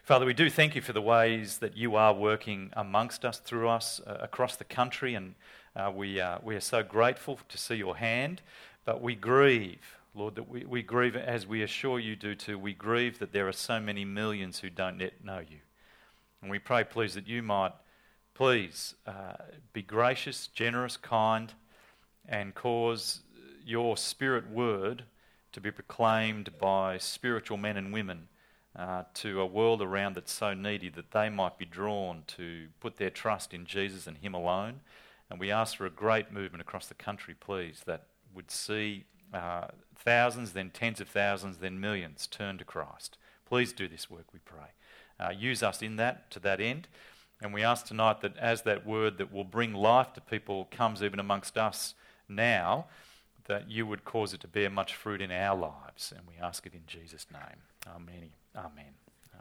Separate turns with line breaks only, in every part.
Father, we do thank you for the ways that you are working amongst us, through us, across the country, and we are so grateful to see your hand, but we grieve, Lord, that we grieve as we assure you do too. We grieve that there are so many millions who don't yet know you. And we pray, please, that you might, please, be gracious, generous, kind, and cause your spirit word to be proclaimed by spiritual men and women to a world around that's so needy, that they might be drawn to put their trust in Jesus and him alone. And we ask for a great movement across the country, please, that would see thousands, then tens of thousands, then millions turn to Christ. Please do this work, we pray. Use us in that, to that end. And we ask tonight that as that word that will bring life to people comes even amongst us now, that you would cause it to bear much fruit in our lives. And we ask it in Jesus' name. Amen. Amen.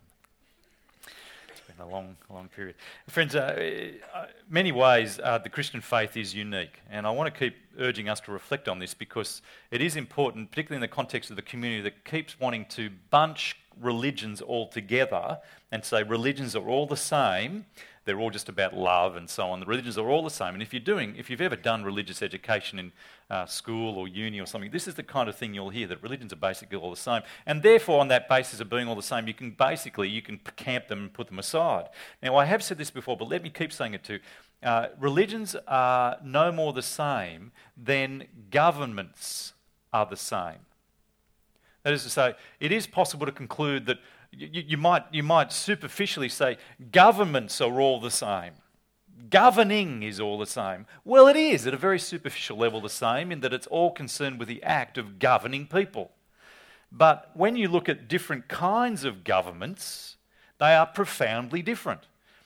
It's been a long period. Friends, many ways the Christian faith is unique. And I want to keep urging us to reflect on this, because it is important, particularly in the context of the community that keeps wanting to bunch religions all together and say religions are all the same, they're all just about love and so on. The religions are all the same. And if you've ever done religious education in school or uni or something, this is the kind of thing you'll hear, that religions are basically all the same. And therefore, on that basis of being all the same, you can camp them and put them aside. Now, I have said this before, but let me keep saying it too. Religions are no more the same than governments are the same. That is to say, it is possible to conclude that you might superficially say governments are all the same. Governing is all the same. Well, it is at a very superficial level the same, in that it's all concerned with the act of governing people. But when you look at different kinds of governments, they are profoundly different.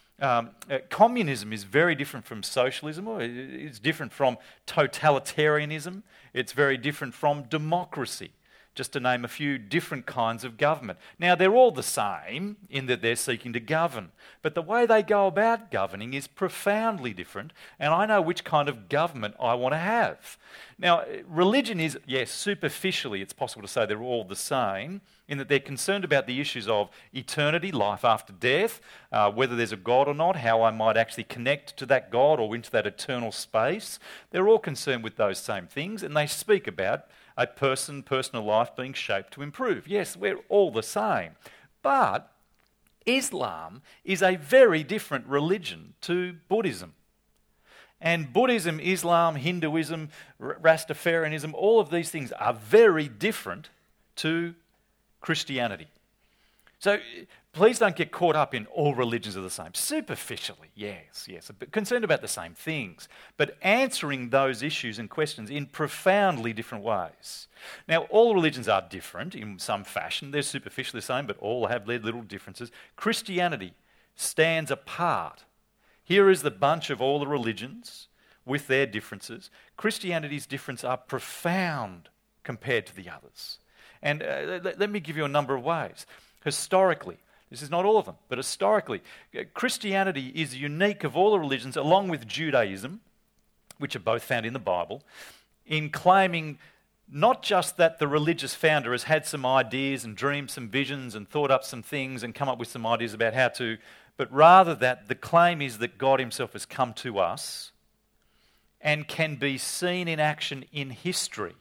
Communism is very different from socialism, or it's different from totalitarianism, it's very different from democracy, just to name a few different kinds of government. Now, they're all the same in that they're seeking to govern, but the way they go about governing is profoundly different, and I know which kind of government I want to have. Now, religion is, yes, superficially it's possible to say they're all the same, in that they're concerned about the issues of eternity, life after death, whether there's a God or not, how I might actually connect to that God or into that eternal space. They're all concerned with those same things, and they speak about a personal life being shaped to improve. Yes, we're all the same. But Islam is a very different religion to Buddhism. And Buddhism, Islam, Hinduism, Rastafarianism, all of these things are very different to Christianity. So please don't get caught up in all religions are the same. Superficially, yes, concerned about the same things, but answering those issues and questions in profoundly different ways. Now, all religions are different in some fashion. They're superficially the same, but all have their little differences. Christianity stands apart. Here is the bunch of all the religions with their differences. Christianity's differences are profound compared to the others. And let me give you a number of ways. Historically, this is not all of them, but historically, Christianity is unique of all the religions, along with Judaism, which are both found in the Bible, in claiming not just that the religious founder has had some ideas and dreamed some visions and thought up some things and come up with some ideas about how to, but rather that the claim is that God himself has come to us and can be seen in action in history.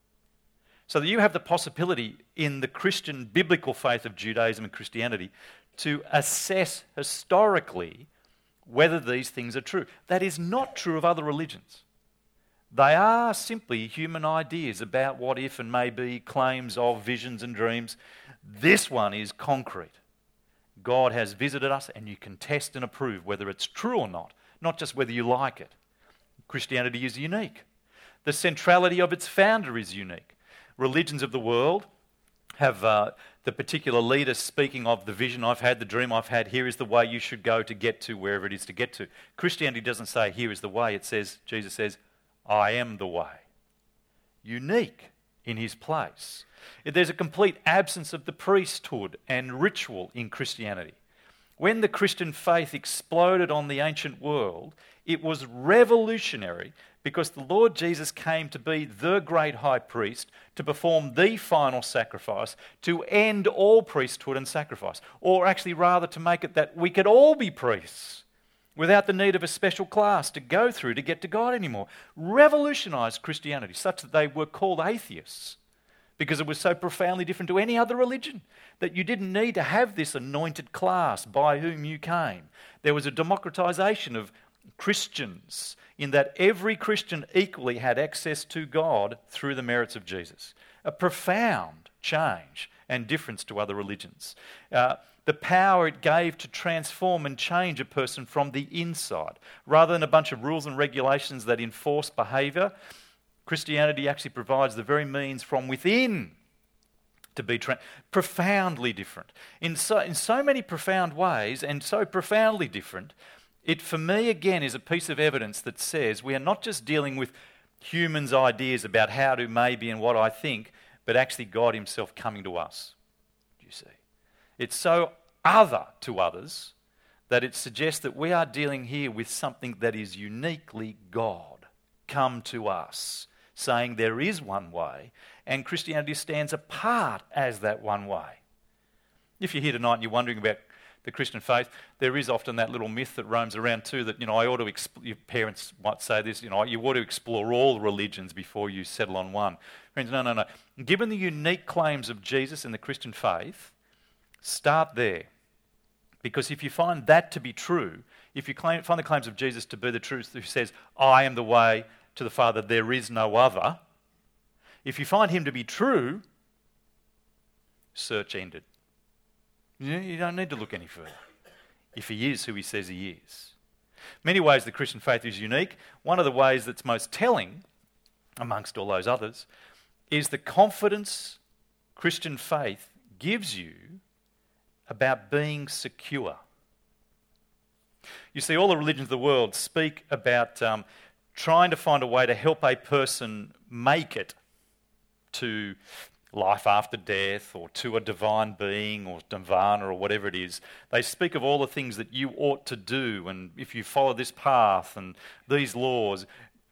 So that you have the possibility in the Christian biblical faith of Judaism and Christianity to assess historically whether these things are true. That is not true of other religions. They are simply human ideas about what if and maybe, claims of visions and dreams. This one is concrete. God has visited us, and you can test and approve whether it's true or not just whether you like it. Christianity is unique. The centrality of its founder is unique. Religions of the world have the particular leader speaking of the vision I've had, the dream I've had, here is the way you should go to get to wherever it is to get to. Christianity doesn't say, here is the way. It says, Jesus says, I am the way. Unique in his place. There's a complete absence of the priesthood and ritual in Christianity. When the Christian faith exploded on the ancient world, it was revolutionary because the Lord Jesus came to be the great high priest, to perform the final sacrifice, to end all priesthood and sacrifice, or actually rather to make it that we could all be priests without the need of a special class to go through to get to God anymore. Revolutionised Christianity such that they were called atheists because it was so profoundly different to any other religion that you didn't need to have this anointed class by whom you came. There was a democratisation of Christians in that every Christian equally had access to God through the merits of Jesus. A profound change and difference to other religions. The power it gave to transform and change a person from the inside. Rather than a bunch of rules and regulations that enforce behaviour, Christianity actually provides the very means from within to be profoundly different. In so many profound ways and so profoundly different, it for me again is a piece of evidence that says we are not just dealing with humans' ideas about how to maybe and what I think, but actually God himself coming to us. You see, it's so other to others that it suggests that we are dealing here with something that is uniquely God come to us, saying there is one way, and Christianity stands apart as that one way. If you're here tonight and you're wondering about the Christian faith, there is often that little myth that roams around too that, I ought to, your parents might say this, you ought to explore all religions before you settle on one. Friends, no. Given the unique claims of Jesus and the Christian faith, start there. Because if you find that to be true, if you find the claims of Jesus to be the truth, who says, I am the way to the Father, there is no other, if you find him to be true, search ended. You don't need to look any further. If he is who he says he is. Many ways the Christian faith is unique. One of the ways that's most telling, amongst all those others, is the confidence Christian faith gives you about being secure. You see, all the religions of the world speak about trying to find a way to help a person make it to life after death or to a divine being or nirvana or whatever it is. They speak of all the things that you ought to do, and if you follow this path and these laws.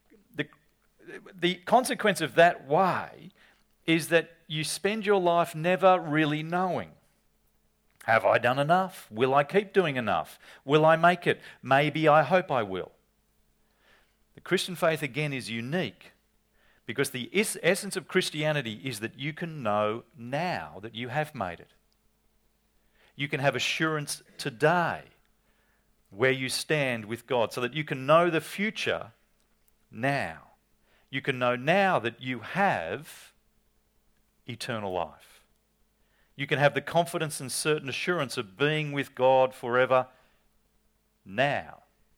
The consequence of that way is that you spend your life never really knowing. Have I done enough? Will I keep doing enough? Will I make it? Maybe, I hope I will. The Christian faith again is unique because the essence of Christianity is that you can know now that you have made it. You can have assurance today where you stand with God so that you can know the future now. You can know now that you have eternal life. You can have the confidence and certain assurance of being with God forever now.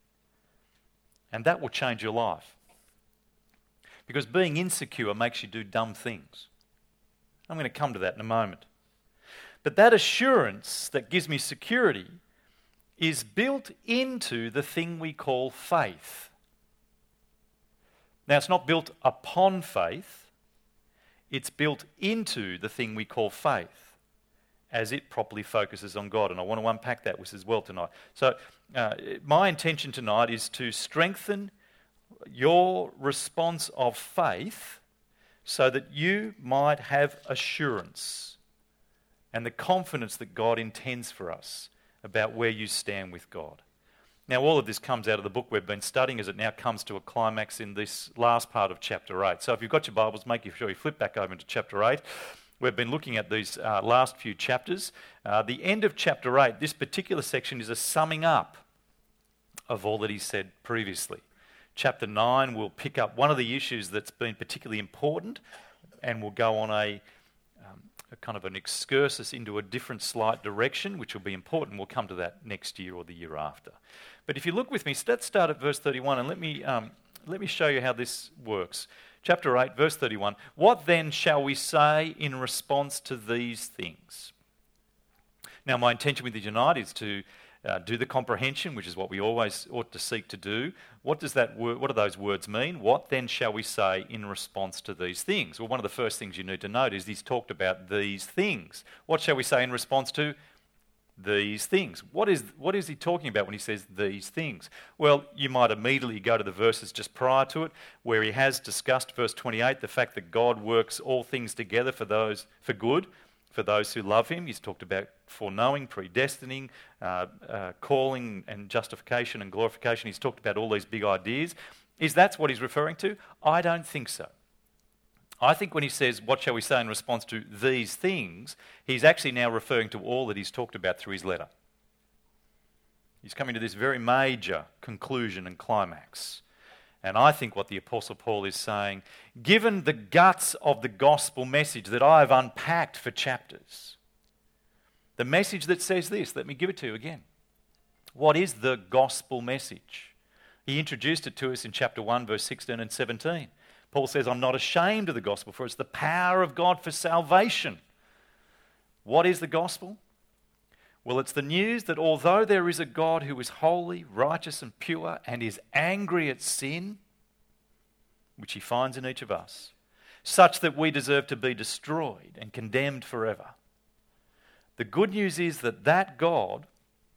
And that will change your life. Because being insecure makes you do dumb things. I'm going to come to that in a moment. But that assurance that gives me security is built into the thing we call faith. Now, it's not built upon faith. It's built into the thing we call faith as it properly focuses on God. And I want to unpack that as well tonight. So my intention tonight is to strengthen your response of faith so that you might have assurance and the confidence that God intends for us about where you stand with God. Now, all of this comes out of the book we've been studying as it now comes to a climax in this last part of chapter 8. So if you've got your Bibles, make sure you flip back over into chapter 8. We've been looking at these last few chapters. The end of chapter 8, this particular section is a summing up of all that he said previously. Chapter 9 will pick up one of the issues that's been particularly important and will go on a kind of an excursus into a different slight direction, which will be important. We'll come to that next year or the year after. But if you look with me, let's start at verse 31 and let me show you how this works. Chapter 8, verse 31. What then shall we say in response to these things? Now, my intention with you tonight is to do the comprehension, which is what we always ought to seek to do. What do those words mean? What then shall we say in response to these things? Well, one of the first things you need to note is he's talked about these things. What shall we say in response to these things. What is he talking about when he says these things? Well, you might immediately go to the verses just prior to it, where he has discussed, verse 28, the fact that God works all things together for good, for those who love him. He's talked about foreknowing, predestining, calling and justification and glorification. He's talked about all these big ideas. Is that what he's referring to? I don't think so. I think when he says, what shall we say in response to these things, he's actually now referring to all that he's talked about through his letter. He's coming to this very major conclusion and climax. And I think what the Apostle Paul is saying, given the guts of the gospel message that I've unpacked for chapters, the message that says this, let me give it to you again. What is the gospel message? He introduced it to us in chapter 1, verse 16 and 17. Paul says, I'm not ashamed of the gospel, for it's the power of God for salvation. What is the gospel? Well, it's the news that although there is a God who is holy, righteous and pure and is angry at sin, which he finds in each of us, such that we deserve to be destroyed and condemned forever, the good news is that that God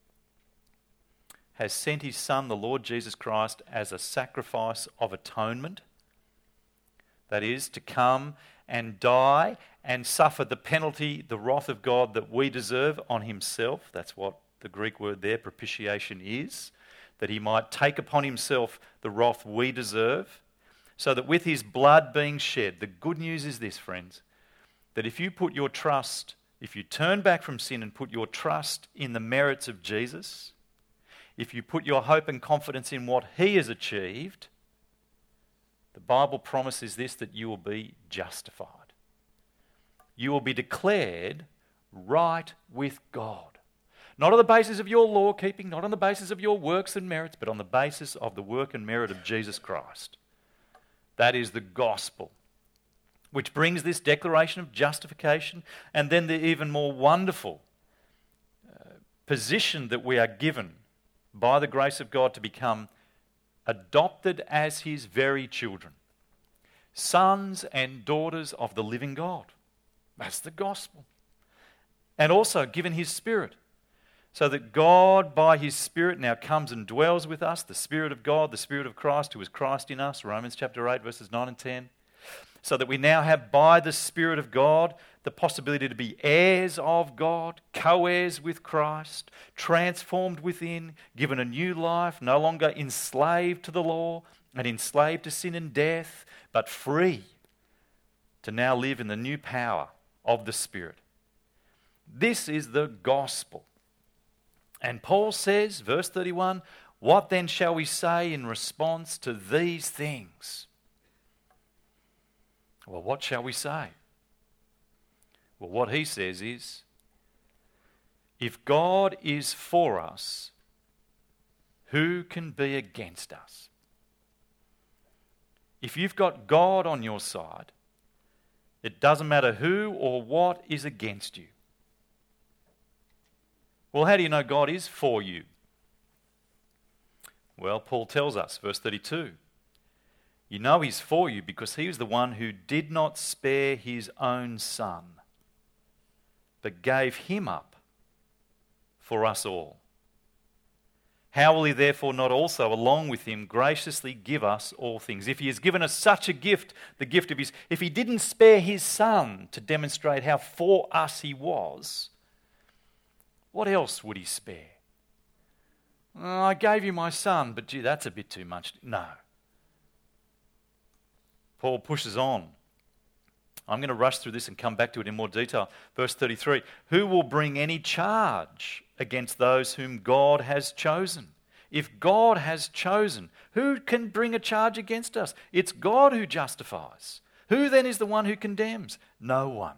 has sent his Son, the Lord Jesus Christ, as a sacrifice of atonement. That is, to come and die and suffer the penalty, the wrath of God that we deserve on himself. That's what the Greek word there, propitiation, is. That he might take upon himself the wrath we deserve, so that with his blood being shed, the good news is this, friends, that if you put your trust, if you turn back from sin and put your trust in the merits of Jesus, if you put your hope and confidence in what he has achieved, the Bible promises this, that you will be justified. You will be declared right with God. Not on the basis of your law keeping, not on the basis of your works and merits, but on the basis of the work and merit of Jesus Christ. That is the gospel, which brings this declaration of justification and then the even more wonderful position that we are given by the grace of God to become adopted as his very children, sons and daughters of the living God. That's the gospel. And also given his Spirit, so that God by his Spirit now comes and dwells with us, the Spirit of God, the Spirit of Christ, who is Christ in us, Romans chapter 8, verses 9 and 10, so that we now have by the Spirit of God the possibility to be heirs of God, co-heirs with Christ, transformed within, given a new life, no longer enslaved to the law and enslaved to sin and death, but free to now live in the new power of the Spirit. This is the gospel. And Paul says, verse 31, what then shall we say in response to these things? Well, what shall we say? Well, what he says is, if God is for us, who can be against us? If you've got God on your side, it doesn't matter who or what is against you. Well, how do you know God is for you? Well, Paul tells us, verse 32, you know he's for you because he is the one who did not spare his own son, but gave him up for us all. How will he therefore not also, along with him, graciously give us all things? If he has given us such a gift, the gift of his... If he didn't spare his son to demonstrate how for us he was, what else would he spare? Oh, I gave you my son, but gee, that's a bit too much. No. Paul pushes on. I'm going to rush through this and come back to it in more detail. Verse 33, who will bring any charge against those whom God has chosen? If God has chosen, who can bring a charge against us? It's God who justifies. Who then is the one who condemns? No one.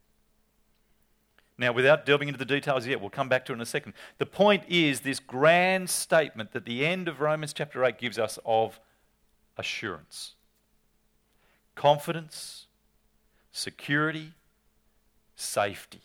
Now, without delving into the details yet, we'll come back to it in a second. The point is this grand statement that the end of Romans chapter 8 gives us of assurance, confidence, security, safety.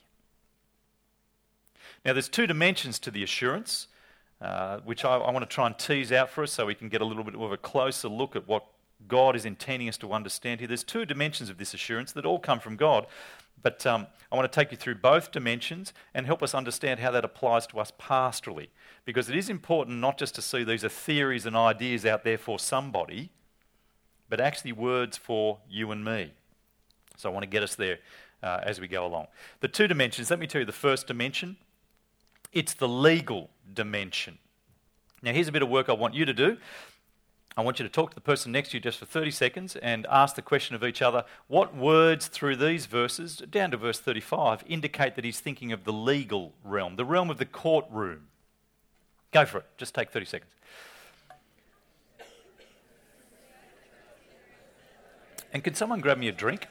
Now, there's two dimensions to the assurance, which I want to try and tease out for us so we can get a little bit of a closer look at what God is intending us to understand here. There's two dimensions of this assurance that all come from God, But I want to take you through both dimensions and help us understand how that applies to us pastorally. Because it is important not just to see these are theories and ideas out there for somebody, but actually words for you and me. So I want to get us there as we go along. The two dimensions, let me tell you the first dimension. It's the legal dimension. Now here's a bit of work I want you to do. I want you to talk to the person next to you just for 30 seconds and ask the question of each other, what words through these verses, down to verse 35, indicate that he's thinking of the legal realm, the realm of the courtroom? Go for it. Just take 30 seconds. And can someone grab me a drink?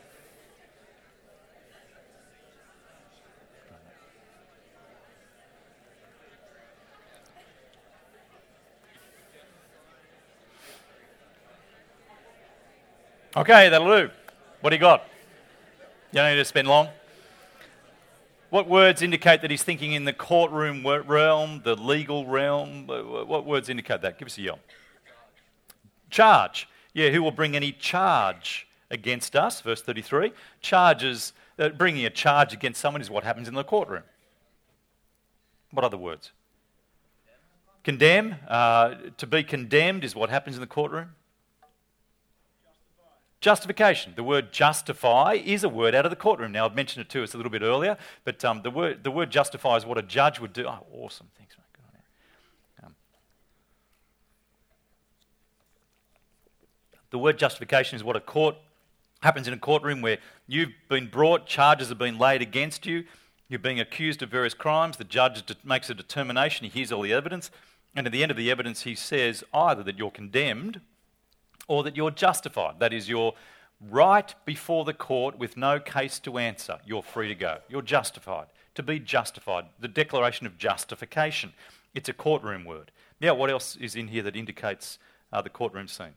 Okay, that'll do. What do you got? You don't need to spend long. What words indicate that he's thinking in the courtroom realm, the legal realm? What words indicate that? Give us a yell. Charge. Yeah, who will bring any charge against us? Verse 33. Charges, bringing a charge against someone is what happens in the courtroom. What other words? Condemn. To be condemned is what happens in the courtroom. Justification. The word justify is a word out of the courtroom. Now, I've mentioned it to us a little bit earlier, but the word justify is what a judge would do. Oh, awesome. Thanks, mate. Good on you. The word justification is what happens in a courtroom where you've been brought, charges have been laid against you, you're being accused of various crimes, the judge makes a determination, he hears all the evidence, and at the end of the evidence he says either that you're condemned or that you're justified. That is, you're right before the court with no case to answer. You're free to go. You're justified. To be justified. The declaration of justification. It's a courtroom word. Now, what else is in here that indicates the courtroom scene?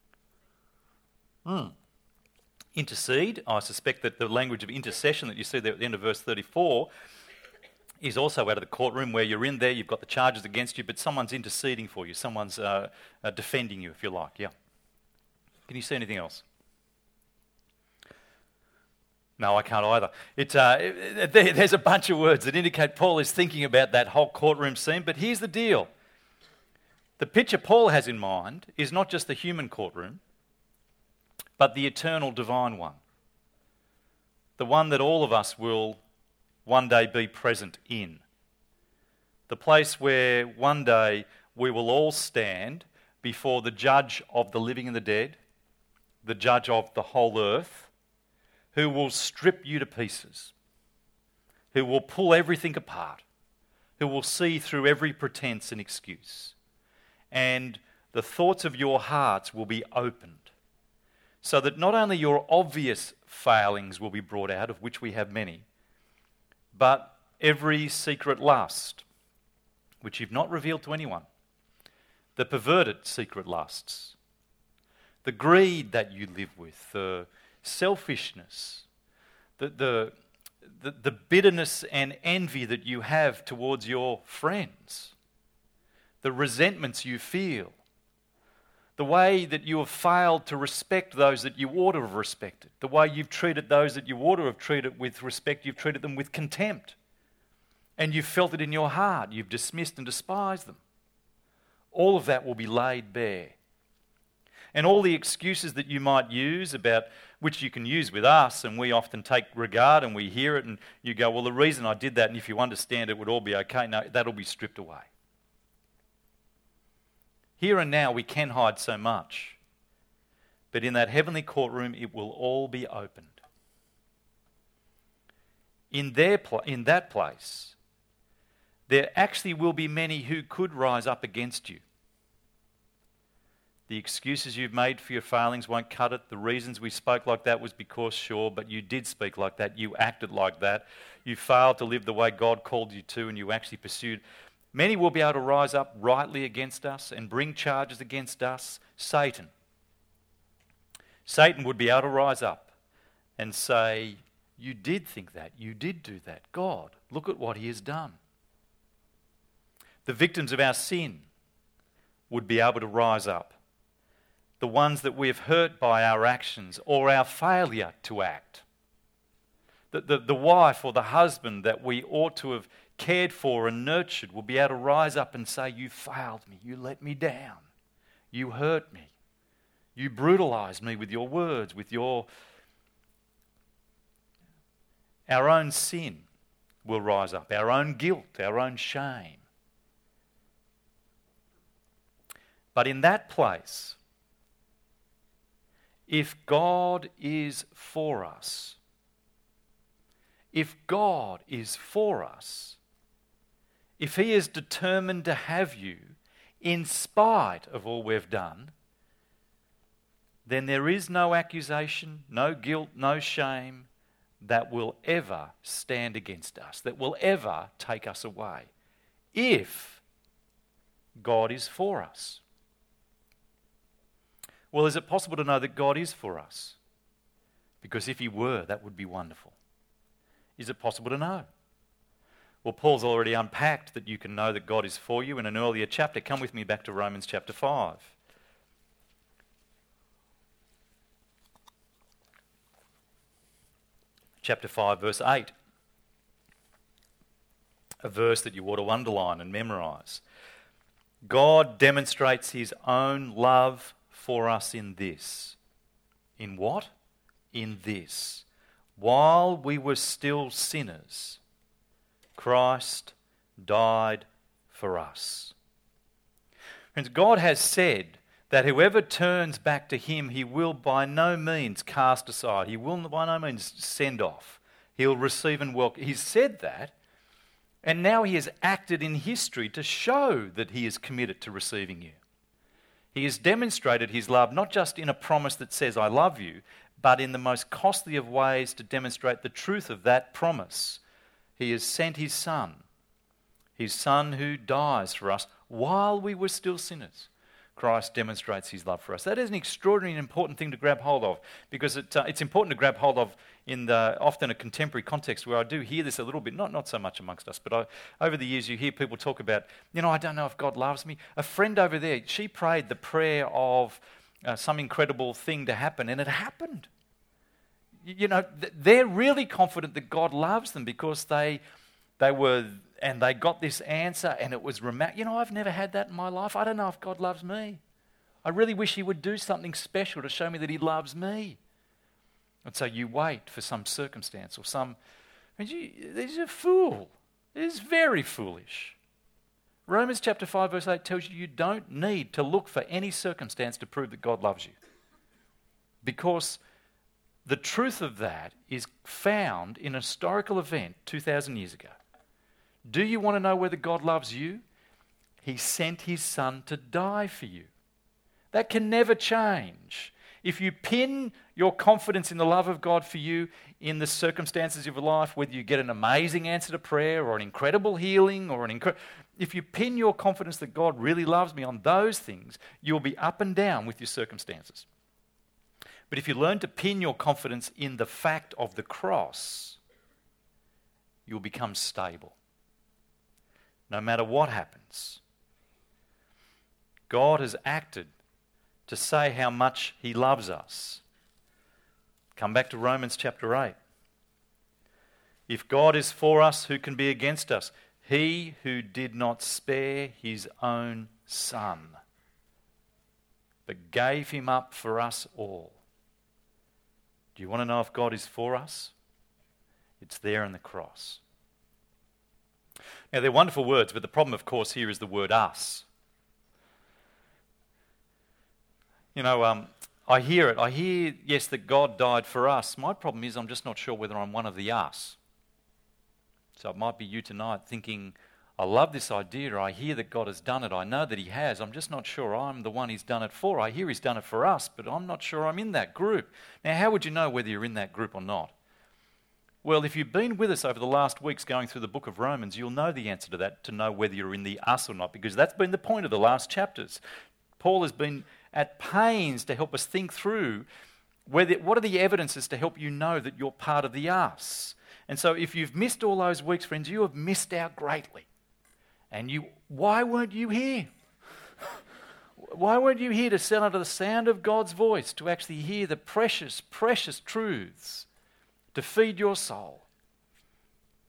Intercede. I suspect that the language of intercession that you see there at the end of verse 34 is also out of the courtroom where you're in there, you've got the charges against you, but someone's interceding for you. Someone's defending you, if you like. Yeah. Can you see anything else? No, I can't either. There's a bunch of words that indicate Paul is thinking about that whole courtroom scene, but here's the deal. The picture Paul has in mind is not just the human courtroom, but the eternal divine one. The one that all of us will one day be present in. The place where one day we will all stand before the judge of the living and the dead, the judge of the whole earth, who will strip you to pieces, who will pull everything apart, who will see through every pretense and excuse. And the thoughts of your hearts will be opened, so that not only your obvious failings will be brought out, of which we have many, but every secret lust, which you've not revealed to anyone, the perverted secret lusts, the greed that you live with, the selfishness, the bitterness and envy that you have towards your friends, the resentments you feel, the way that you have failed to respect those that you ought to have respected, the way you've treated those that you ought to have treated with respect, you've treated them with contempt, and you've felt it in your heart, you've dismissed and despised them. All of that will be laid bare. And all the excuses that you might use about, which you can use with us, and we often take regard and we hear it and you go, well, the reason I did that, and if you understand it would all be okay. No, that'll be stripped away. Here and now we can hide so much, but in that heavenly courtroom it will all be opened. In that place, there actually will be many who could rise up against you. The excuses you've made for your failings won't cut it. The reasons we spoke like that was because, sure, but you did speak like that. You acted like that. You failed to live the way God called you to, and you actually pursued. Many will be able to rise up rightly against us and bring charges against us. Satan would be able to rise up and say, you did think that. You did do that. God, look at what he has done. The victims of our sin would be able to rise up. The ones that we have hurt by our actions or our failure to act. the wife or the husband that we ought to have cared for and nurtured will be able to rise up and say, you failed me, you let me down, you hurt me, you brutalized me with your words, with your... Our own sin will rise up, our own guilt, our own shame. But in that place, if God is for us, if God is for us, if He is determined to have you in spite of all we've done, then there is no accusation, no guilt, no shame that will ever stand against us, that will ever take us away, if God is for us. Well, is it possible to know that God is for us? Because if He were, that would be wonderful. Is it possible to know? Well, Paul's already unpacked that you can know that God is for you in an earlier chapter. Come with me back to Romans chapter 5. Chapter 5, verse 8. A verse that you ought to underline and memorise. God demonstrates His own love for us in this. In what? In this. While we were still sinners, Christ died for us. Friends, God has said that whoever turns back to Him, He will by no means cast aside. He will by no means send off. He'll receive and welcome. He's said that, and now He has acted in history to show that He is committed to receiving you. He has demonstrated His love not just in a promise that says, I love you, but in the most costly of ways to demonstrate the truth of that promise. He has sent His Son who dies for us while we were still sinners. Christ demonstrates His love for us. That is an extraordinary and important thing to grab hold of, because it's important to grab hold of in often a contemporary context where I do hear this a little bit, not so much amongst us, but over the years you hear people talk about, I don't know if God loves me. A friend over there, she prayed the prayer of some incredible thing to happen, and it happened. They're really confident that God loves them because they got this answer, and it was I've never had that in my life. I don't know if God loves me. I really wish He would do something special to show me that He loves me. And so you wait for some circumstance or some... This is a fool. It is very foolish. Romans chapter 5 verse 8 tells you don't need to look for any circumstance to prove that God loves you. Because the truth of that is found in a historical event 2,000 years ago. Do you want to know whether God loves you? He sent His Son to die for you. That can never change. If you pin your confidence in the love of God for you in the circumstances of your life, whether you get an amazing answer to prayer or an incredible healing or if you pin your confidence that God really loves me on those things, you'll be up and down with your circumstances. But if you learn to pin your confidence in the fact of the cross, you'll become stable. No matter what happens, God has acted to say how much He loves us. Come back to Romans chapter 8. If God is for us, who can be against us? He who did not spare His own Son, but gave Him up for us all. Do you want to know if God is for us? It's there in the cross. Now, they're wonderful words, but the problem, of course, here is the word us. I hear it. I hear, yes, that God died for us. My problem is I'm just not sure whether I'm one of the us. So it might be you tonight thinking, I love this idea. I hear that God has done it. I know that He has. I'm just not sure I'm the one He's done it for. I hear He's done it for us, but I'm not sure I'm in that group. Now, how would you know whether you're in that group or not? Well, if you've been with us over the last weeks going through the book of Romans, you'll know the answer to that, to know whether you're in the us or not, because that's been the point of the last chapters. Paul has been at pains to help us think through what are the evidences to help you know that you're part of the us. And so if you've missed all those weeks, friends, you have missed out greatly. And why weren't you here? Why weren't you here to sit under the sound of God's voice, to actually hear the precious, precious truths, to feed your soul?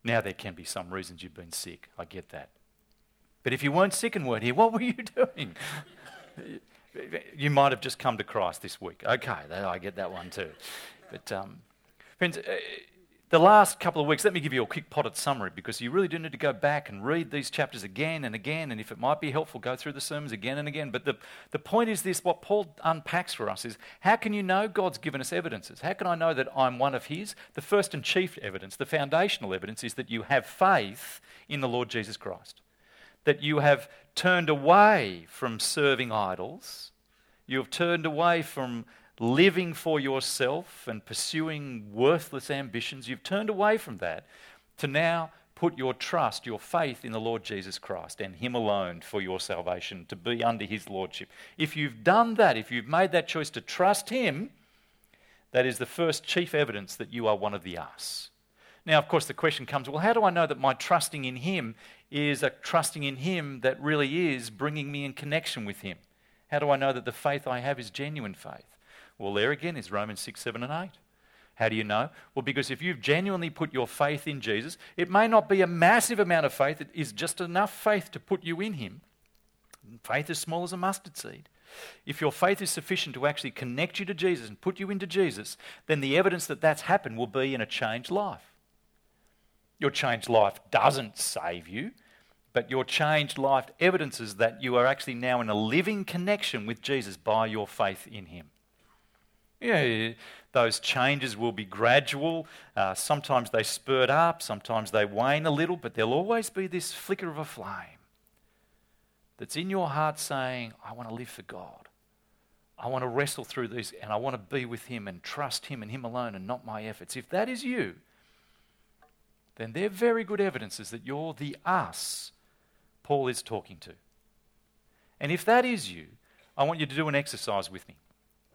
Now, there can be some reasons you've been sick. I get that. But if you weren't sick and weren't here, what were you doing? You might have just come to Christ this week. Okay, I get that one too. But friends, the last couple of weeks, let me give you a quick potted summary, because you really do need to go back and read these chapters again and again, and if it might be helpful, go through the sermons again and again. But the point is this, what Paul unpacks for us is, how can you know God's given us evidences? How can I know that I'm one of his? The first and chief evidence, the foundational evidence, is that you have faith in the Lord Jesus Christ. That you have turned away from serving idols. You have turned away from living for yourself and pursuing worthless ambitions. You've turned away from that to now put your trust, your faith in the Lord Jesus Christ and him alone for your salvation, to be under his lordship. If you've done that, if you've made that choice to trust him, that is the first chief evidence that you are one of the us. Now, of course, the question comes, well, how do I know that my trusting in him is a trusting in him that really is bringing me in connection with him? How do I know that the faith I have is genuine faith? Well, there again is Romans 6, 7 and 8. How do you know? Well, because if you've genuinely put your faith in Jesus, it may not be a massive amount of faith. It is just enough faith to put you in him. Faith as small as a mustard seed. If your faith is sufficient to actually connect you to Jesus and put you into Jesus, then the evidence that that's happened will be in a changed life. Your changed life doesn't save you, but your changed life evidences that you are actually now in a living connection with Jesus by your faith in him. Yeah, those changes will be gradual. Sometimes they spurt up, sometimes they wane a little, but there'll always be this flicker of a flame that's in your heart saying, I want to live for God. I want to wrestle through these, and I want to be with him and trust him and him alone and not my efforts. If that is you, then they're very good evidences that you're the us Paul is talking to. And if that is you, I want you to do an exercise with me.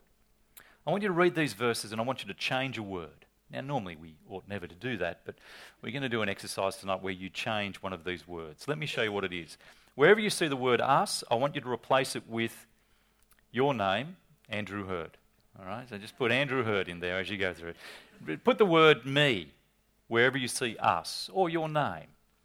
I want you to read these verses and I want you to change a word. Now, normally we ought never to do that, but we're going to do an exercise tonight where you change one of these words. Let me show you what it is. Wherever you see the word us, I want you to replace it with your name, Andrew Hurd. All right, so just put Andrew Hurd in there as you go through it. Put the word me wherever you see us or your name.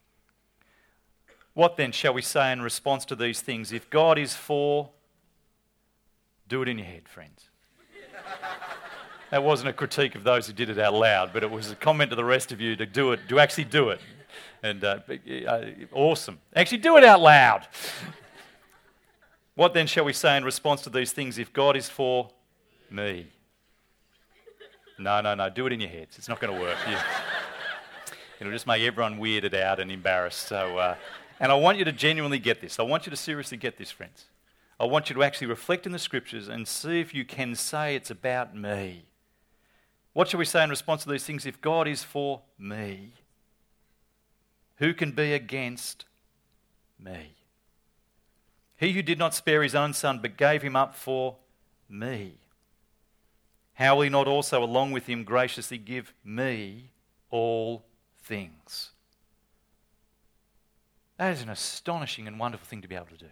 What then shall we say in response to these things? If God is for, do it in your head, friends. That wasn't a critique of those who did it out loud, but it was a comment to the rest of you to do it, to actually do it. And awesome. Actually do it out loud. What then shall we say in response to these things? If God is for me. No. Do it in your heads. It's not going to work. It'll just make everyone weirded out and embarrassed. So, and I want you to genuinely get this. I want you to seriously get this, friends. I want you to actually reflect in the scriptures and see if you can say it's about me. What shall we say in response to these things? If God is for me, who can be against me? He who did not spare his own son but gave him up for me, how will he not also along with him graciously give me all things? That is an astonishing and wonderful thing to be able to do.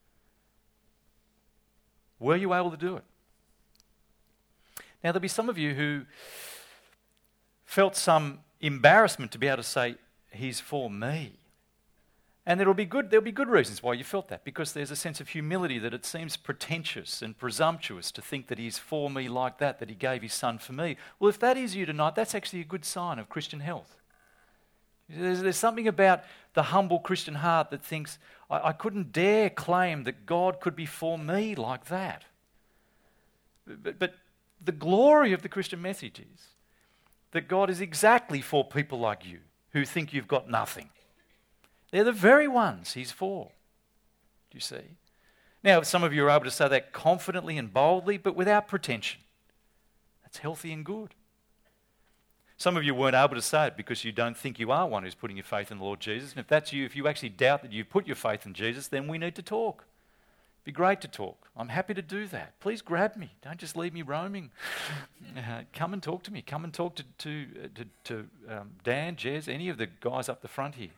Were you able to do it? Now, there'll be some of you who felt some embarrassment to be able to say, he's for me. And there'll be good reasons why you felt that, because there's a sense of humility that it seems pretentious and presumptuous to think that he's for me like that he gave his son for me. Well, if that is you tonight, that's actually a good sign of Christian health. There's something about the humble Christian heart that thinks, I couldn't dare claim that God could be for me like that. But the glory of the Christian message is that God is exactly for people like you who think you've got nothing. They're the very ones he's for. Do you see? Now, some of you are able to say that confidently and boldly, but without pretension. That's healthy and good. Some of you weren't able to say it because you don't think you are one who's putting your faith in the Lord Jesus. And if that's you, if you actually doubt that you've put your faith in Jesus, then we need to talk. It'd be great to talk. I'm happy to do that. Please grab me. Don't just leave me roaming. Come and talk to me. Come and talk to Dan, Jez, any of the guys up the front here.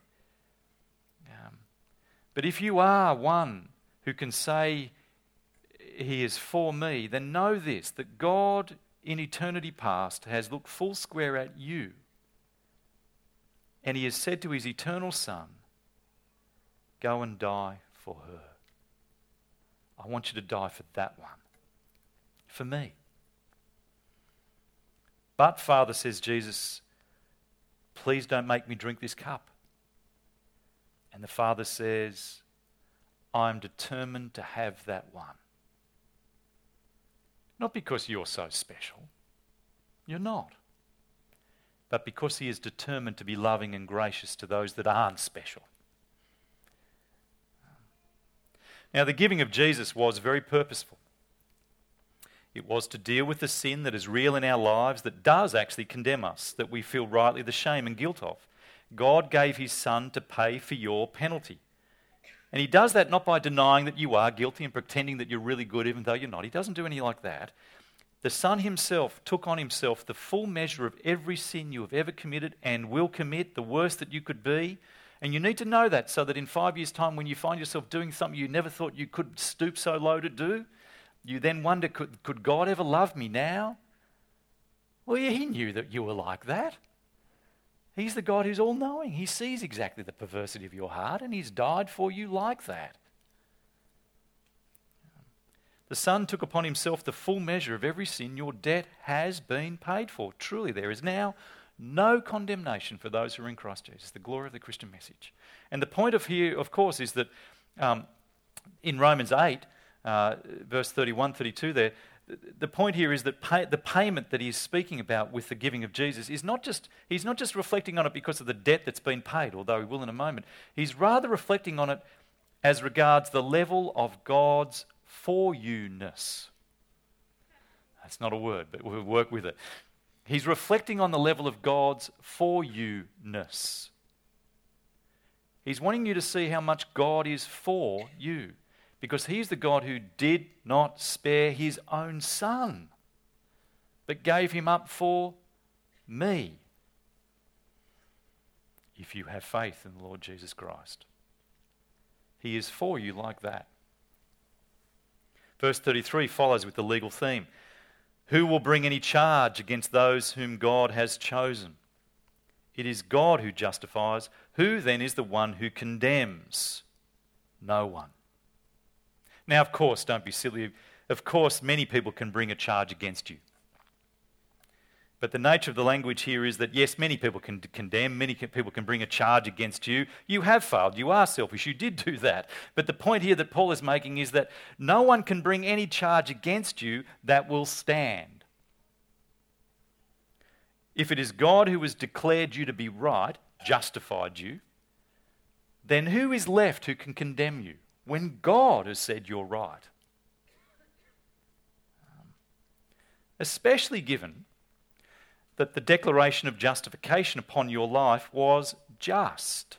But if you are one who can say he is for me, then know this, that God in eternity past has looked full square at you And he has said to his eternal Son, go and die for her. I want you to die for that one. For me. But, Father, says Jesus, please don't make me drink this cup. And the Father says, I'm determined to have that one. Not because you're so special. You're not. But because he is determined to be loving and gracious to those that aren't special. Now, the giving of Jesus was very purposeful. It was to deal with the sin that is real in our lives, that does actually condemn us, that we feel rightly the shame and guilt of. God gave his Son to pay for your penalty. And he does that not by denying that you are guilty and pretending that you're really good even though you're not. He doesn't do anything like that. The Son himself took on himself the full measure of every sin you have ever committed and will commit, the worst that you could be. And you need to know that so that in 5 years' time, when you find yourself doing something you never thought you could stoop so low to do, you then wonder, could God ever love me now? Well, yeah, he knew that you were like that. He's the God who's all-knowing. He sees exactly the perversity of your heart, and he's died for you like that. The Son took upon himself the full measure of every sin. Your debt has been paid for. Truly, there is now no condemnation for those who are in Christ Jesus, the glory of the Christian message. And the point of here, of course, is that in Romans 8, verse 31, 32 there, the point here is that the payment that he's speaking about with the giving of Jesus is he's not just reflecting on it because of the debt that's been paid, although he will in a moment. He's rather reflecting on it as regards the level of God's for you-ness. That's not a word, but we'll work with it. He's reflecting on the level of God's for you-ness. He's wanting you to see how much God is for you, because he's the God who did not spare his own Son, but gave him up for me. If you have faith in the Lord Jesus Christ, he is for you like that. Verse 33 follows with the legal theme. Who will bring any charge against those whom God has chosen? It is God who justifies. Who then is the one who condemns? No one. Now, of course, don't be silly. Of course, many people can bring a charge against you. But the nature of the language here is that, yes, many people can condemn, many people can bring a charge against you. You have failed, you are selfish, you did do that. But the point here that Paul is making is that no one can bring any charge against you that will stand. If it is God who has declared you to be right, justified you, then who is left who can condemn you when God has said you're right? Especially given that the declaration of justification upon your life was just.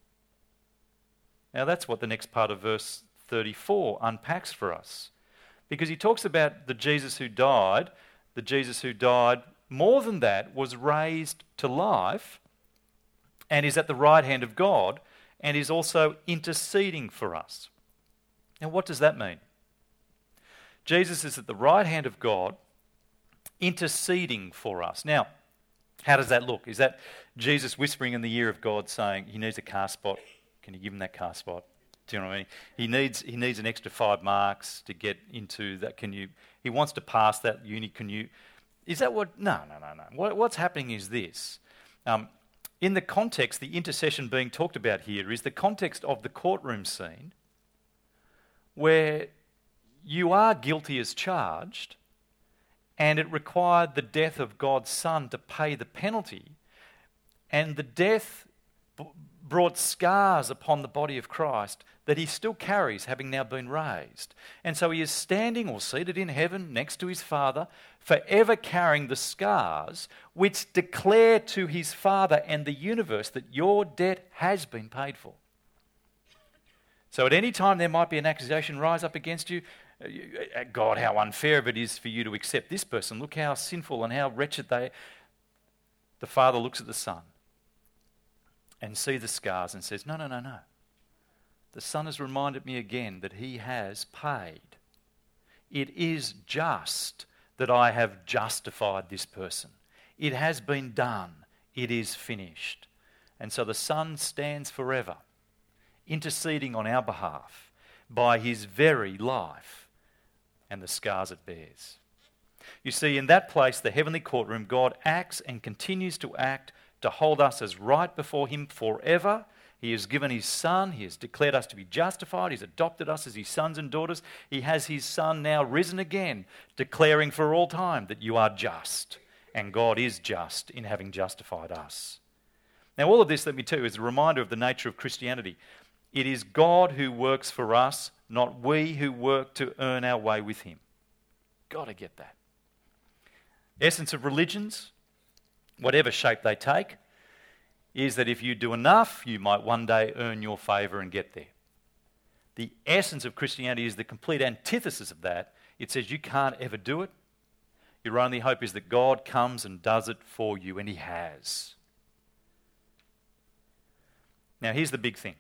Now that's what the next part of verse 34 unpacks for us. Because he talks about the Jesus who died, more than that, was raised to life and is at the right hand of God and is also interceding for us. Now what does that mean? Jesus is at the right hand of God, interceding for us. Now, how does that look? Is that Jesus whispering in the ear of God saying, he needs a car spot, can you give him that car spot? Do you know what I mean? He needs an extra 5 marks to get into that. He wants to pass that uni, can you? Is that what? No. What's happening is this. In the context, the intercession being talked about here is the context of the courtroom scene where you are guilty as charged, and it required the death of God's Son to pay the penalty. And the death brought scars upon the body of Christ that he still carries, having now been raised. And so he is standing or seated in heaven next to his Father, forever carrying the scars which declare to his Father and the universe that your debt has been paid for. So at any time there might be an accusation rise up against you. God, how unfair it is for you to accept this person. Look how sinful and how wretched they are. The Father looks at the Son and sees the scars and says, no. The Son has reminded me again that he has paid. It is just that I have justified this person. It has been done. It is finished. And so the Son stands forever, interceding on our behalf by his very life and the scars it bears. You see, in that place, the heavenly courtroom, God acts and continues to act to hold us as right before him forever. He has given his Son. He has declared us to be justified. He's adopted us as his sons and daughters. He has his Son now risen again, declaring for all time that you are just. And God is just in having justified us. Now, all of this, let me tell you, is a reminder of the nature of Christianity. It is God who works for us, not we who work to earn our way with him. Got to get that. Essence of religions, whatever shape they take, is that if you do enough, you might one day earn your favour and get there. The essence of Christianity is the complete antithesis of that. It says you can't ever do it. Your only hope is that God comes and does it for you, and he has. Now, here's the big thing.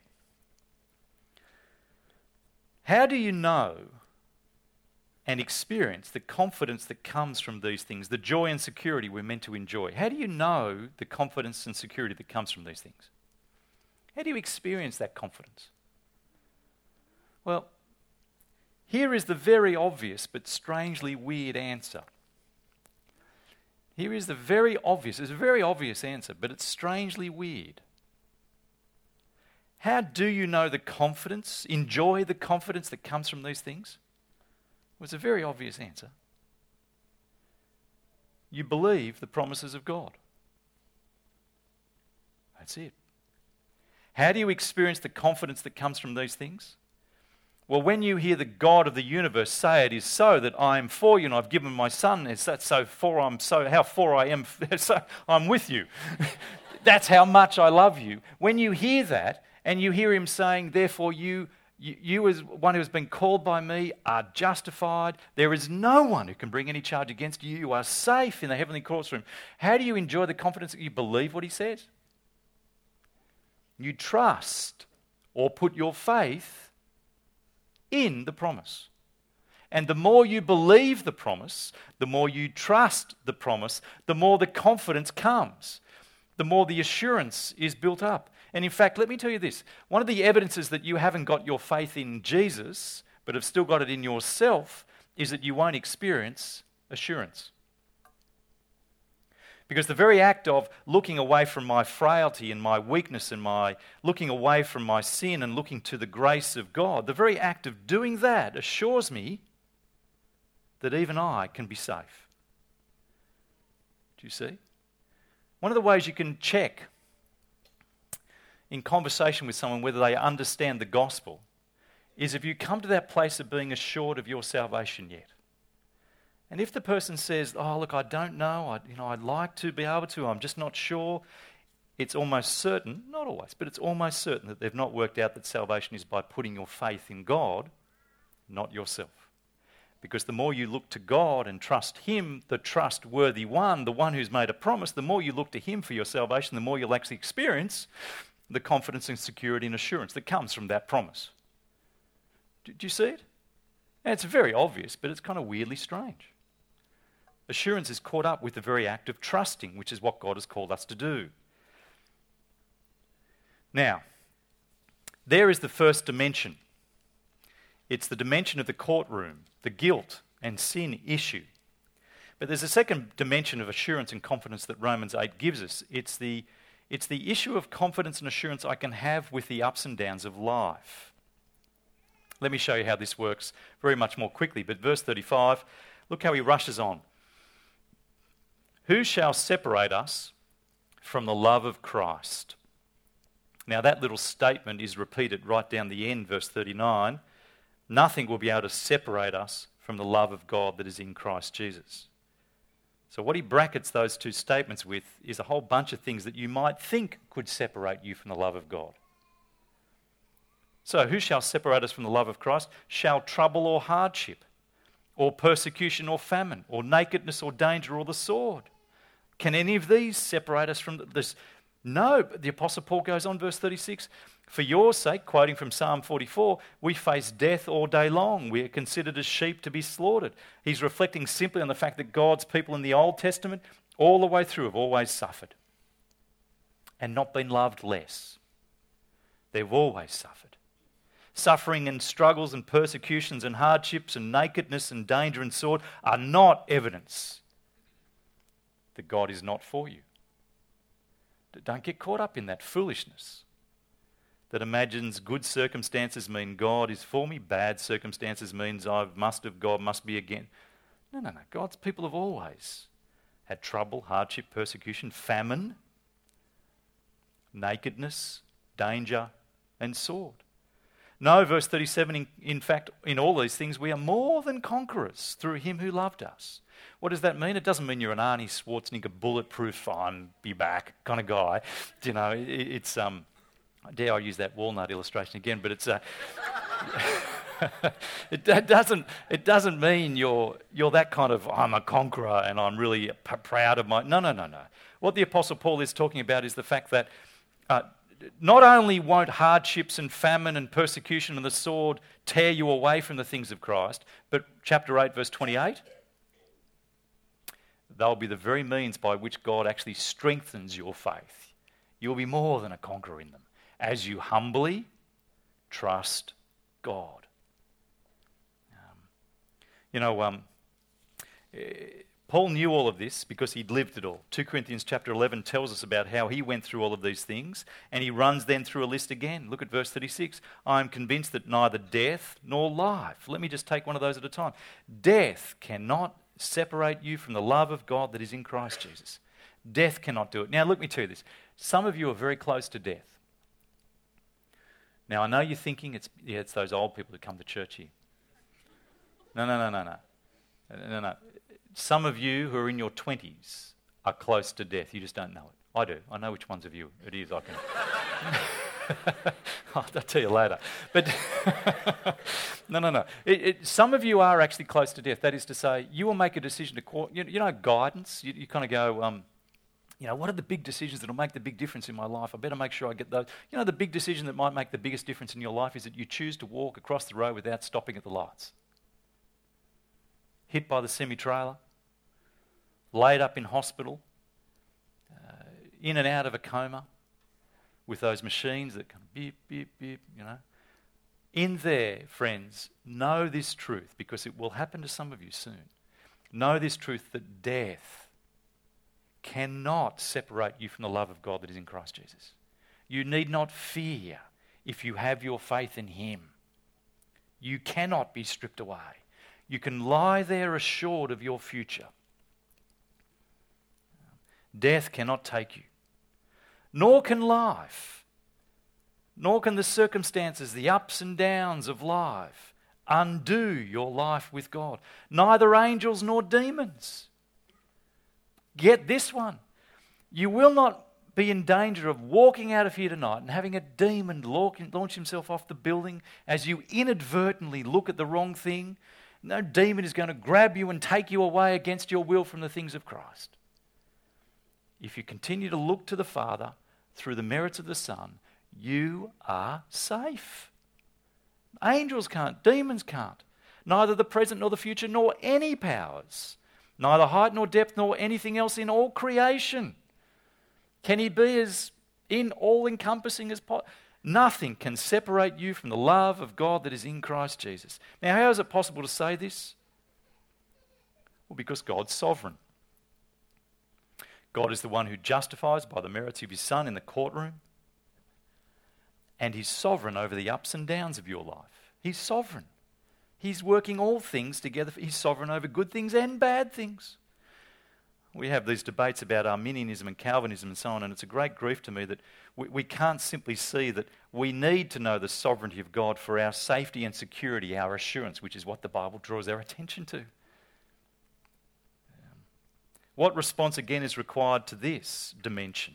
How do you know and experience the confidence that comes from these things, the joy and security we're meant to enjoy? How do you know the confidence and security that comes from these things? How do you experience that confidence? Well, here is the very obvious but strangely weird answer. Here is the very obvious, it's a very obvious answer, but it's strangely weird. How do you know the confidence, enjoy the confidence that comes from these things? Well, it's a very obvious answer. You believe the promises of God. That's it. How do you experience the confidence that comes from these things? Well, when you hear the God of the universe say it is so, that I am for you and I've given my Son, it's that so for I'm so, how for I am, so I'm with you. That's how much I love you. When you hear that, and you hear him saying, therefore you as one who has been called by me are justified. There is no one who can bring any charge against you. You are safe in the heavenly courtroom. How do you enjoy the confidence that you believe what he says? You trust or put your faith in the promise. And the more you believe the promise, the more you trust the promise, the more the confidence comes, the more the assurance is built up. And in fact, let me tell you this. One of the evidences that you haven't got your faith in Jesus, but have still got it in yourself, is that you won't experience assurance. Because the very act of looking away from my frailty and my weakness and my looking away from my sin and looking to the grace of God, the very act of doing that assures me that even I can be safe. Do you see? One of the ways you can check in conversation with someone whether they understand the gospel is if you come to that place of being assured of your salvation yet. And if the person says, oh, look, I don't know, I'd like to be able to, I'm just not sure, it's almost certain, not always, but it's almost certain that they've not worked out that salvation is by putting your faith in God, not yourself. Because the more you look to God and trust him, the trustworthy one, the one who's made a promise, the more you look to him for your salvation, the more you'll actually experience the confidence and security and assurance that comes from that promise. Do you see it? And it's very obvious, but it's kind of weirdly strange. Assurance is caught up with the very act of trusting, which is what God has called us to do. Now, there is the first dimension. It's the dimension of the courtroom, the guilt and sin issue. But there's a second dimension of assurance and confidence that Romans 8 gives us. It's the issue of confidence and assurance I can have with the ups and downs of life. Let me show you how this works very much more quickly. But verse 35, look how he rushes on. Who shall separate us from the love of Christ? Now that little statement is repeated right down the end, verse 39. Nothing will be able to separate us from the love of God that is in Christ Jesus. So what he brackets those two statements with is a whole bunch of things that you might think could separate you from the love of God. So who shall separate us from the love of Christ? Shall trouble or hardship, or persecution or famine, or nakedness or danger or the sword? Can any of these separate us from this? No, the Apostle Paul goes on, verse 36, for your sake, quoting from Psalm 44, we face death all day long. We are considered as sheep to be slaughtered. He's reflecting simply on the fact that God's people in the Old Testament, all the way through, have always suffered. and not been loved less. They've always suffered. Suffering and struggles and persecutions and hardships and nakedness and danger and sword are not evidence that God is not for you. Don't get caught up in that foolishness that imagines good circumstances mean God is for me, bad circumstances means God must be again. No. God's people have always had trouble, hardship, persecution, famine, nakedness, danger, and sword. No, verse 37, in fact, in all these things we are more than conquerors through him who loved us. What does that mean? It doesn't mean you're an Arnie Schwarzenegger bulletproof, be back kind of guy. You know, it's, dare I use that walnut illustration again, but it's, it doesn't mean you're that kind of, I'm a conqueror and I'm really proud of my, no. What the Apostle Paul is talking about is the fact that not only won't hardships and famine and persecution and the sword tear you away from the things of Christ, but chapter 8, verse 28, they'll be the very means by which God actually strengthens your faith. You'll be more than a conqueror in them as you humbly trust God. Paul knew all of this because he'd lived it all. 2 Corinthians chapter 11 tells us about how he went through all of these things, and he runs then through a list again. Look at verse 36. I am convinced that neither death nor life, let me just take one of those at a time. Death cannot separate you from the love of God that is in Christ Jesus. Death cannot do it. Now, let me tell you this. Some of you are very close to death. Now, I know you're thinking it's those old people who come to church here. No. Some of you who are in your 20s are close to death. You just don't know it. I do. I know which ones of you it is. I can. I'll tell you later. But no. Some of you are actually close to death. That is to say, you will make a decision to guidance. You kind of go, what are the big decisions that will make the big difference in my life? I better make sure I get those. The big decision that might make the biggest difference in your life is that you choose to walk across the road without stopping at the lights. Hit by the semi-trailer, laid up in hospital, in and out of a coma with those machines that come beep, beep, beep, In there, friends, know this truth because it will happen to some of you soon. Know this truth that death cannot separate you from the love of God that is in Christ Jesus. You need not fear if you have your faith in him. You cannot be stripped away. You can lie there assured of your future. Death cannot take you, nor can life, nor can the circumstances, the ups and downs of life undo your life with God. Neither angels nor demons. Get this one. You will not be in danger of walking out of here tonight and having a demon launch himself off the building as you inadvertently look at the wrong thing. No demon is going to grab you and take you away against your will from the things of Christ. If you continue to look to the Father through the merits of the Son, you are safe. Angels can't, demons can't. Neither the present nor the future, nor any powers. Neither height nor depth nor anything else in all creation. Can he be as all-encompassing as possible? Nothing can separate you from the love of God that is in Christ Jesus. Now, how is it possible to say this? Well, because God's sovereign. God is the one who justifies by the merits of his Son in the courtroom. And he's sovereign over the ups and downs of your life. He's sovereign. He's working all things together. He's sovereign over good things and bad things. We have these debates about Arminianism and Calvinism and so on, and it's a great grief to me that we can't simply see that we need to know the sovereignty of God for our safety and security, our assurance, which is what the Bible draws our attention to. What response again is required to this dimension?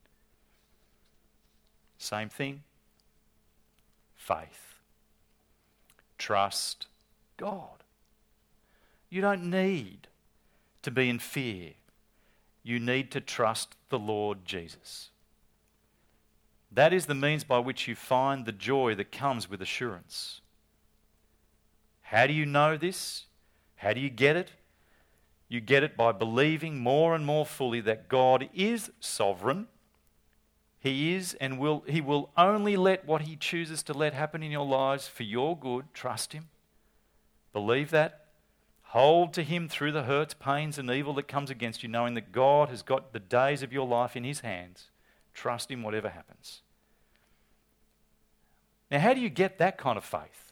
Same thing. Faith. Trust God. You don't need to be in fear. You need to trust the Lord Jesus. That is the means by which you find the joy that comes with assurance. How do you know this? How do you get it? You get it by believing more and more fully that God is sovereign. He is and he will only let what he chooses to let happen in your lives for your good. Trust him. Believe that. Hold to him through the hurts, pains and evil that comes against you, knowing that God has got the days of your life in his hands. Trust him whatever happens. Now, how do you get that kind of faith?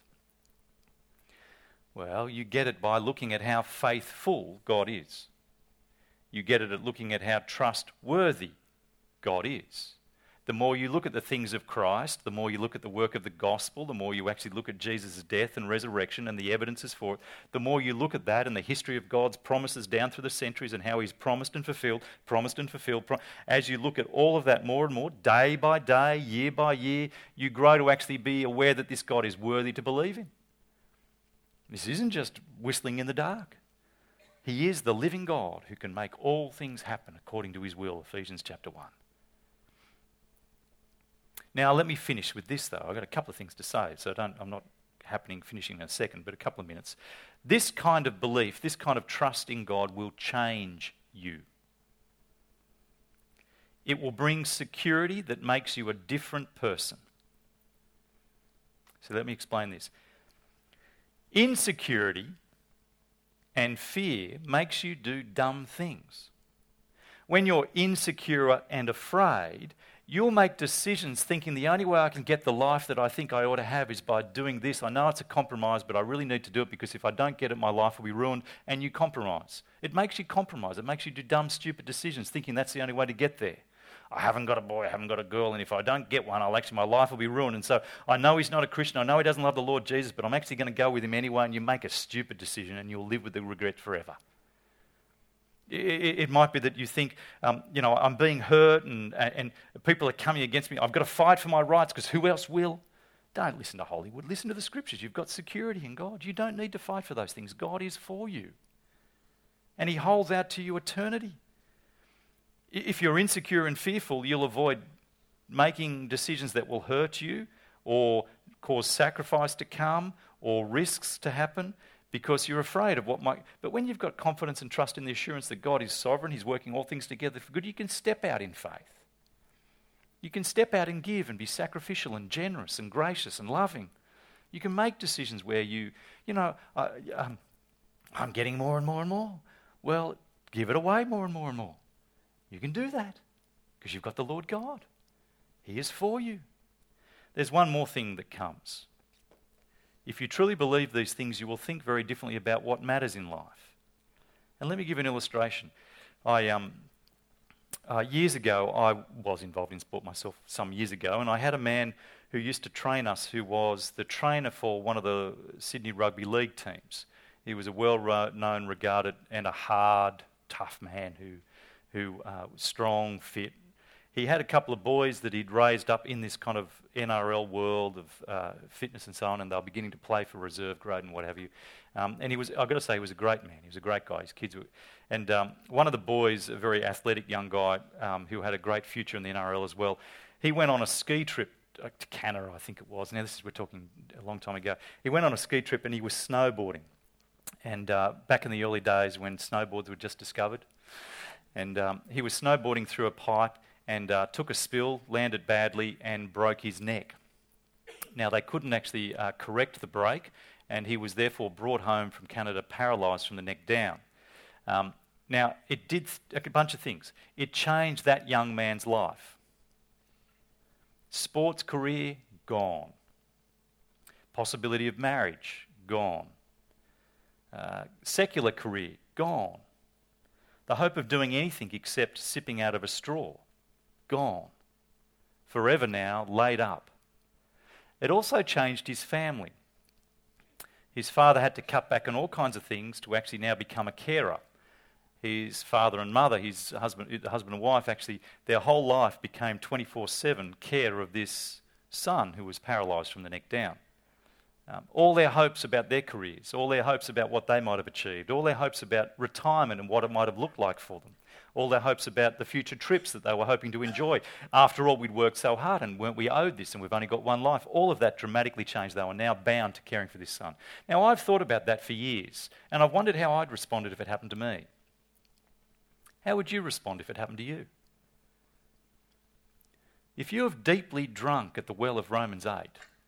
Well, you get it by looking at how faithful God is. You get it at looking at how trustworthy God is. The more you look at the things of Christ, the more you look at the work of the gospel, the more you actually look at Jesus' death and resurrection and the evidences for it, the more you look at that and the history of God's promises down through the centuries and how he's promised and fulfilled. As you look at all of that more and more, day by day, year by year, you grow to actually be aware that this God is worthy to believe in. This isn't just whistling in the dark. He is the living God who can make all things happen according to his will, Ephesians chapter 1. Now, let me finish with this, though. I've got a couple of things to say, so I'm not finishing in a second, but a couple of minutes. This kind of belief, this kind of trust in God will change you. It will bring security that makes you a different person. So let me explain this. Insecurity and fear makes you do dumb things. When you're insecure and afraid, you'll make decisions thinking the only way I can get the life that I think I ought to have is by doing this. I know it's a compromise, but I really need to do it because if I don't get it, my life will be ruined. And you compromise. It makes you compromise. It makes you do dumb, stupid decisions thinking that's the only way to get there. I haven't got a boy, I haven't got a girl, and if I don't get one, my life will be ruined. And so I know he's not a Christian, I know he doesn't love the Lord Jesus, but I'm actually going to go with him anyway, and you make a stupid decision and you'll live with the regret forever. It might be that you think, I'm being hurt and people are coming against me. I've got to fight for my rights because who else will? Don't listen to Hollywood. Listen to the scriptures. You've got security in God. You don't need to fight for those things. God is for you. And he holds out to you eternity. If you're insecure and fearful, you'll avoid making decisions that will hurt you or cause sacrifice to come or risks to happen, because you're afraid of what might... But when you've got confidence and trust in the assurance that God is sovereign, he's working all things together for good, you can step out in faith. You can step out and give and be sacrificial and generous and gracious and loving. You can make decisions where I'm getting more and more and more. Well, give it away more and more and more. You can do that because you've got the Lord God. He is for you. There's one more thing that comes. If you truly believe these things, you will think very differently about what matters in life. And let me give an illustration. Years ago, I was involved in sport myself some years ago, and I had a man who used to train us who was the trainer for one of the Sydney Rugby League teams. He was a well-known, regarded, and a hard, tough man who was strong, fit. He had a couple of boys that he'd raised up in this kind of NRL world of fitness and so on, and they were beginning to play for reserve grade and what have you. And I've got to say, he was a great man. He was a great guy. His kids were... And one of the boys, a very athletic young guy who had a great future in the NRL as well, he went on a ski trip to Canada, I think it was. Now, we're talking a long time ago. He went on a ski trip and he was snowboarding. And back in the early days when snowboards were just discovered. And he was snowboarding through a pipe and took a spill, landed badly, and broke his neck. Now, they couldn't actually correct the break, and he was therefore brought home from Canada paralysed from the neck down. Now, it did a bunch of things. It changed that young man's life. Sports career, gone. Possibility of marriage, gone. Secular career, gone. The hope of doing anything except sipping out of a straw, gone. Forever now, laid up. It also changed his family. His father had to cut back on all kinds of things to actually now become a carer. His father and mother, the husband and wife, actually, their whole life became 24/7 care of this son who was paralysed from the neck down. All their hopes about their careers, all their hopes about what they might have achieved, all their hopes about retirement and what it might have looked like for them, all their hopes about the future trips that they were hoping to enjoy. After all, we'd worked so hard and weren't we owed this and we've only got one life. All of that dramatically changed. They were now bound to caring for this son. Now, I've thought about that for years and I've wondered how I'd responded if it happened to me. How would you respond if it happened to you? if you have deeply drunk at the well of Romans 8,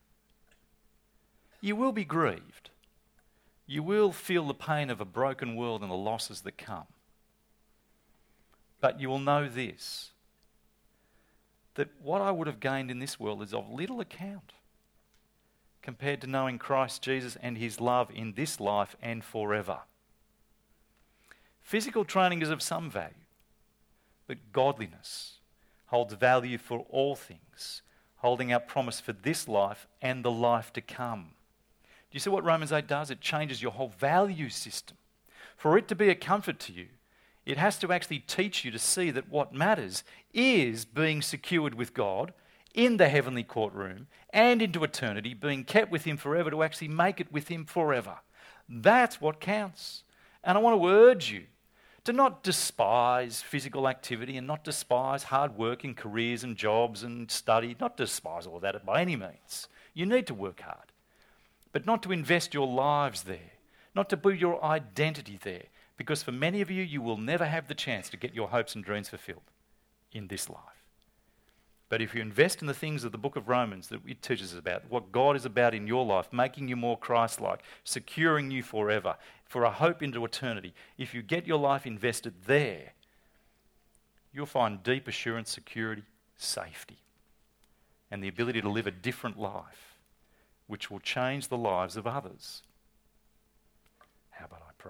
you will be grieved. You will feel the pain of a broken world and the losses that come. But you will know this, that what I would have gained in this world is of little account compared to knowing Christ Jesus and his love in this life and forever. Physical training is of some value, but godliness holds value for all things, holding out promise for this life and the life to come. Do you see what Romans 8 does? It changes your whole value system. For it to be a comfort to you, it has to actually teach you to see that what matters is being secured with God in the heavenly courtroom and into eternity, being kept with him forever to actually make it with him forever. That's what counts. And I want to urge you to not despise physical activity and not despise hard work in careers and jobs and study, not despise all that by any means. You need to work hard, but not to invest your lives there, not to put your identity there, because for many of you, you will never have the chance to get your hopes and dreams fulfilled in this life. But if you invest in the things of the book of Romans that it teaches us about, what God is about in your life, making you more Christ-like, securing you forever, for a hope into eternity, if you get your life invested there, you'll find deep assurance, security, safety, and the ability to live a different life, which will change the lives of others. How about I pray?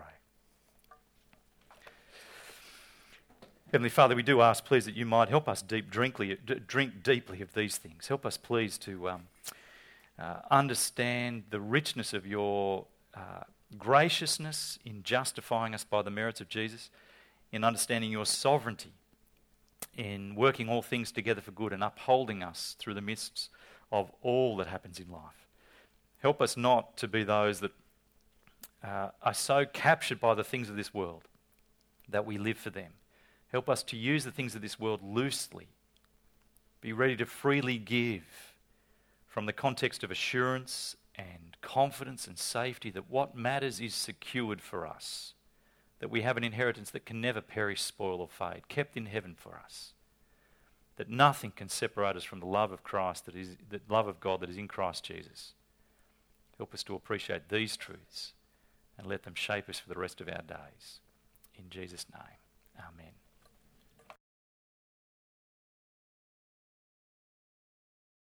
Heavenly Father, we do ask, please, that you might help us drink deeply of these things. Help us, please, to understand the richness of your graciousness in justifying us by the merits of Jesus, in understanding your sovereignty, in working all things together for good and upholding us through the midst of all that happens in life. Help us not to be those that are so captured by the things of this world that we live for them. Help us to use the things of this world loosely. Be ready to freely give from the context of assurance and confidence and safety that what matters is secured for us, that we have an inheritance that can never perish, spoil or fade, kept in heaven for us, that nothing can separate us from the love of Christ, the love of God that is in Christ Jesus. Help us to appreciate these truths and let them shape us for the rest of our days. In Jesus' name, amen.